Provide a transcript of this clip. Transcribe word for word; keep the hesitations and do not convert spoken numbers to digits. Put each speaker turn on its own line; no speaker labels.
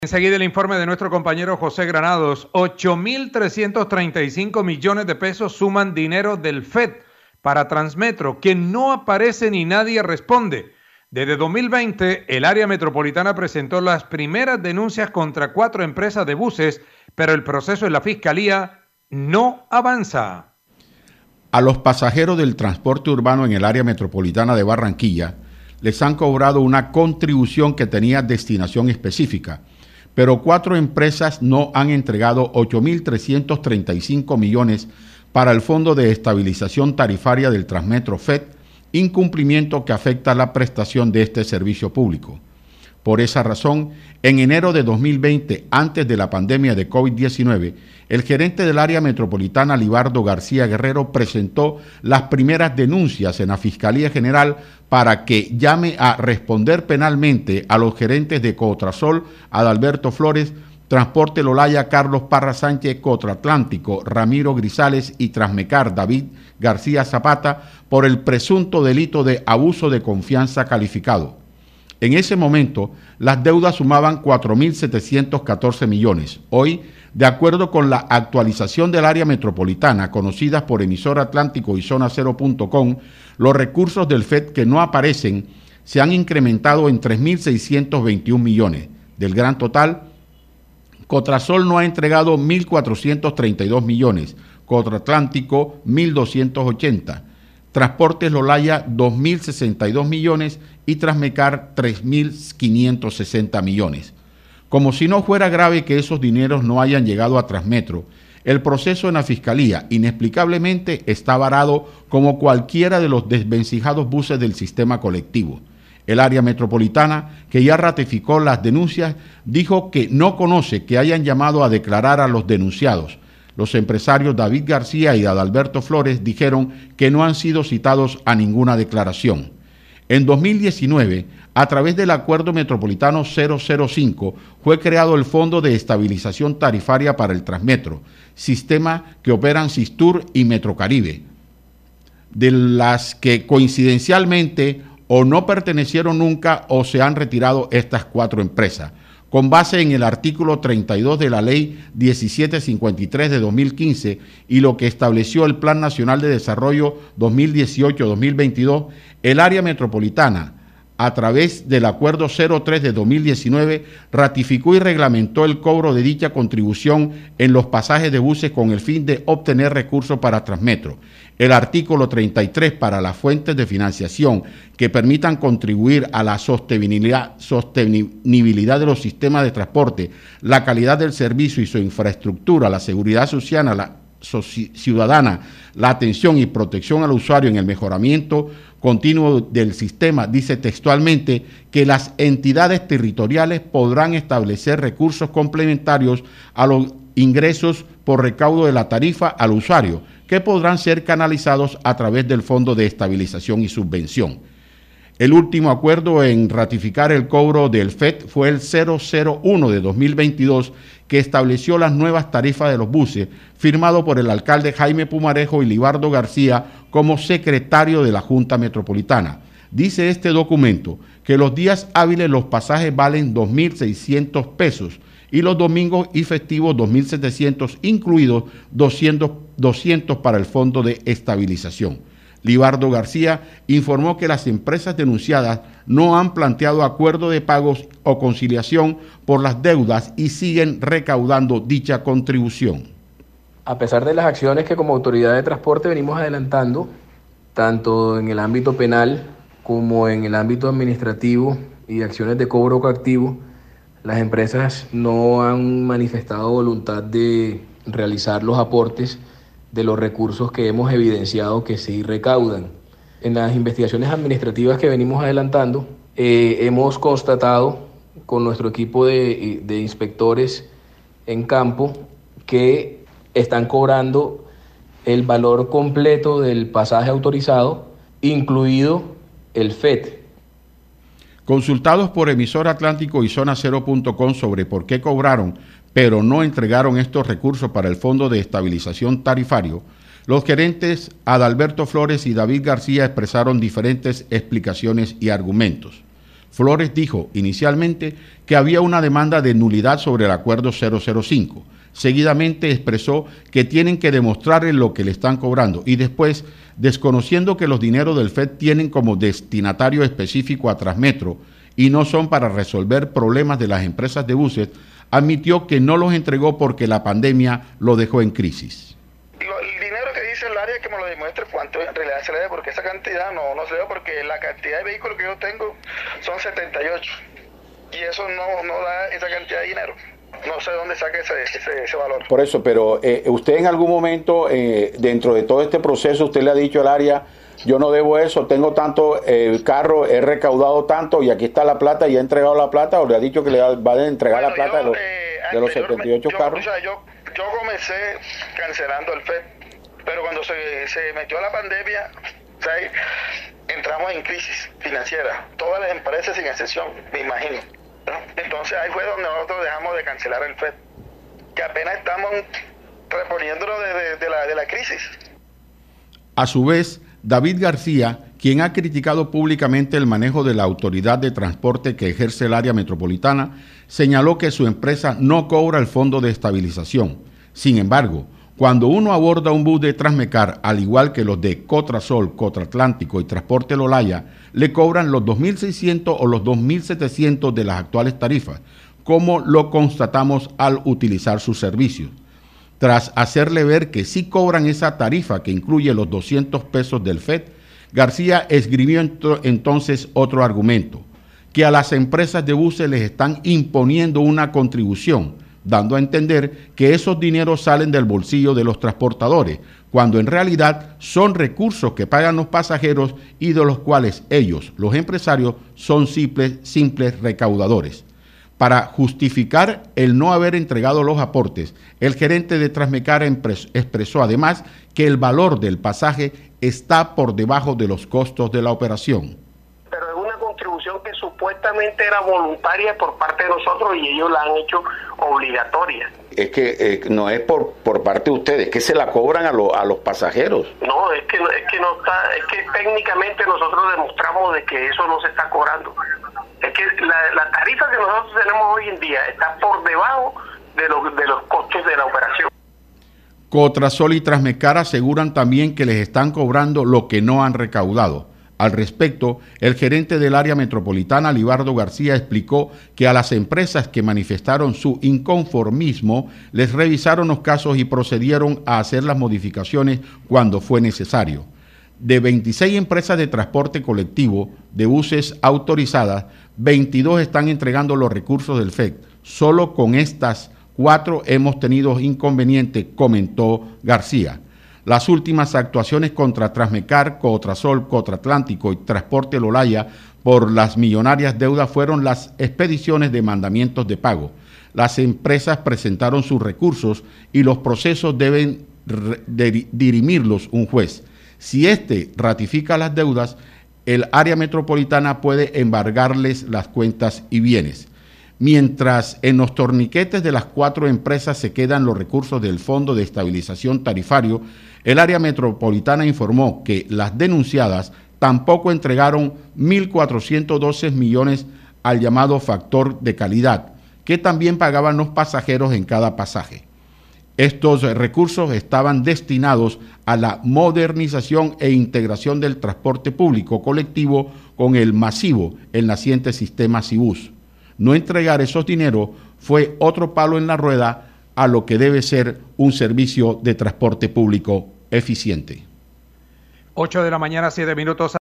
Enseguida el informe de nuestro compañero José Granados. ocho mil trescientos treinta y cinco millones de pesos suman dinero del F E D para Transmetro, que no aparece ni nadie responde. Desde dos mil veinte, el área metropolitana presentó las primeras denuncias contra cuatro empresas de buses, pero el proceso en la Fiscalía no avanza.
A los pasajeros del transporte urbano en el área metropolitana de Barranquilla les han cobrado una contribución que tenía destinación específica, pero cuatro empresas no han entregado ocho mil trescientos treinta y cinco millones para el Fondo de Estabilización Tarifaria del Transmetro F E D, incumplimiento que afecta la prestación de este servicio público. Por esa razón, en enero de dos mil veinte, antes de la pandemia de COVID diecinueve, el gerente del área metropolitana, Libardo García Guerrero, presentó las primeras denuncias en la Fiscalía General para que llame a responder penalmente a los gerentes de Cotrasol, Adalberto Flores, Transporte Lolaya, Carlos Parra Sánchez, Cotratlántico, Ramiro Grisales y Transmecar, David García Zapata, por el presunto delito de abuso de confianza calificado. En ese momento, las deudas sumaban cuatro mil setecientos catorce millones. Hoy, de acuerdo con la actualización del área metropolitana, conocidas por Emisora Atlántico y Zona Cero punto com, los recursos del F E D que no aparecen se han incrementado en tres mil seiscientos veintiún millones. Del gran total, Cotrasol no ha entregado mil cuatrocientos treinta y dos millones, Cotratlántico mil doscientos ochenta, Transportes Lolaya dos mil sesenta y dos millones y Transmecar tres mil quinientos sesenta millones. Como si no fuera grave que esos dineros no hayan llegado a Transmetro, el proceso en la Fiscalía inexplicablemente está varado como cualquiera de los desvencijados buses del sistema colectivo. El área metropolitana, que ya ratificó las denuncias, dijo que no conoce que hayan llamado a declarar a los denunciados. Los empresarios David García y Adalberto Flores dijeron que no han sido citados a ninguna declaración. En dos mil diecinueve, a través del Acuerdo Metropolitano cero cero cinco, fue creado el Fondo de Estabilización Tarifaria para el Transmetro, sistema que operan Sistur y Metrocaribe, de las que coincidencialmente o no pertenecieron nunca o se han retirado estas cuatro empresas. Con base en el artículo treinta y dos de la Ley diecisiete cincuenta y tres de dos mil quince y lo que estableció el Plan Nacional de Desarrollo dos mil dieciocho a dos mil veintidós, el área metropolitana, a través del Acuerdo cero tres de dos mil diecinueve, ratificó y reglamentó el cobro de dicha contribución en los pasajes de buses con el fin de obtener recursos para Transmetro. El artículo treinta y tres para las fuentes de financiación que permitan contribuir a la sostenibilidad, sostenibilidad de los sistemas de transporte, la calidad del servicio y su infraestructura, la seguridad ciudadana, la ciudadana, la atención y protección al usuario en el mejoramiento continuo del sistema, dice textualmente que las entidades territoriales podrán establecer recursos complementarios a los ingresos por recaudo de la tarifa al usuario, que podrán ser canalizados a través del Fondo de Estabilización y Subvención. El último acuerdo en ratificar el cobro del F E D fue el cero cero uno de dos mil veintidós, que estableció las nuevas tarifas de los buses, firmado por el alcalde Jaime Pumarejo y Libardo García como secretario de la Junta Metropolitana. Dice este documento que los días hábiles los pasajes valen dos mil seiscientos pesos y los domingos y festivos dos mil setecientos, incluidos doscientos, doscientos para el Fondo de Estabilización. Libardo García informó que las empresas denunciadas no han planteado acuerdo de pagos o conciliación por las deudas y siguen recaudando dicha contribución.
A pesar de las acciones que como autoridad de transporte venimos adelantando, tanto en el ámbito penal como en el ámbito administrativo y acciones de cobro coactivo, las empresas no han manifestado voluntad de realizar los aportes de los recursos que hemos evidenciado que sí recaudan. En las investigaciones administrativas que venimos adelantando, eh, hemos constatado con nuestro equipo de, de inspectores en campo que están cobrando el valor completo del pasaje autorizado, incluido el F E D.
Consultados por Emisora Atlántico y Zona Cero punto com sobre por qué cobraron pero no entregaron estos recursos para el Fondo de Estabilización Tarifario, los gerentes Adalberto Flores y David García expresaron diferentes explicaciones y argumentos. Flores dijo inicialmente que había una demanda de nulidad sobre el acuerdo cero cero cinco. Seguidamente expresó que tienen que demostrarle lo que le están cobrando y después, desconociendo que los dineros del F E D tienen como destinatario específico a Transmetro y no son para resolver problemas de las empresas de buses, admitió que no los entregó porque la pandemia lo dejó en crisis.
El dinero que dice el área que me lo demuestre cuánto en realidad se le debe, porque esa cantidad no, no se le debe, porque la cantidad de vehículos que yo tengo son setenta y ocho y eso no, no da esa cantidad de dinero. No sé dónde saque ese, ese, ese valor.
Por eso, pero eh, usted en algún momento, eh, dentro de todo este proceso, usted le ha dicho al área, yo no debo eso, tengo tanto, el eh, carro, he recaudado tanto y aquí está la plata y he entregado la plata, o le ha dicho que le va a entregar bueno, la plata yo, de los, eh, de los setenta y ocho
yo,
carros.
O sea, yo, yo comencé cancelando el F E D, pero cuando se, se metió la pandemia, o sea, entramos en crisis financiera, todas las empresas sin excepción, me imagino. Entonces ahí fue donde nosotros dejamos de cancelar el F E D, que apenas estamos reponiéndolo de, de, de, la, de la crisis.
A su vez, David García, quien ha criticado públicamente el manejo de la autoridad de transporte que ejerce el área metropolitana, señaló que su empresa no cobra el fondo de estabilización. Sin embargo, cuando uno aborda un bus de Transmecar, al igual que los de Cotrasol, Cotratlántico y Transporte El Olaya, le cobran los dos mil seiscientos o los dos mil setecientos de las actuales tarifas, como lo constatamos al utilizar sus servicios. Tras hacerle ver que sí cobran esa tarifa que incluye los doscientos pesos del F E D, García esgrimió entonces otro argumento, que a las empresas de buses les están imponiendo una contribución, dando a entender que esos dineros salen del bolsillo de los transportadores, cuando en realidad son recursos que pagan los pasajeros y de los cuales ellos, los empresarios, son simples, simples recaudadores. Para justificar el no haber entregado los aportes, el gerente de Transmecar expresó además que el valor del pasaje está por debajo de los costos de la operación.
Pero es una contribución que supuestamente era voluntaria por parte de nosotros y ellos la han hecho obligatoria.
Es que eh, no es por por parte de ustedes, que se la cobran a, lo, a los pasajeros.
No, es que, es que no está, es que técnicamente nosotros demostramos de que eso no se está cobrando. Es que la, la tarifa que nosotros tenemos hoy en día está por debajo de, lo, de los costos de la operación.
Cotrasol y Transmecar aseguran también que les están cobrando lo que no han recaudado. Al respecto, el gerente del área metropolitana, Libardo García, explicó que a las empresas que manifestaron su inconformismo les revisaron los casos y procedieron a hacer las modificaciones cuando fue necesario. De veintiséis empresas de transporte colectivo de buses autorizadas, veintidós están entregando los recursos del F E D. Solo con estas cuatro hemos tenido inconvenientes, comentó García. Las últimas actuaciones contra Transmecar, Cotrasol, Cotratlántico y Transporte El Olaya por las millonarias deudas fueron las expediciones de mandamientos de pago. Las empresas presentaron sus recursos y los procesos deben dirimirlos un juez. Si éste ratifica las deudas, el área metropolitana puede embargarles las cuentas y bienes. Mientras en los torniquetes de las cuatro empresas se quedan los recursos del Fondo de Estabilización Tarifario, el área metropolitana informó que las denunciadas tampoco entregaron mil cuatrocientos doce millones al llamado factor de calidad, que también pagaban los pasajeros en cada pasaje. Estos recursos estaban destinados a la modernización e integración del transporte público colectivo con el masivo, el naciente sistema Cibus. No entregar esos dineros fue otro palo en la rueda a lo que debe ser un servicio de transporte público eficiente.
ocho de la mañana, siete minutos.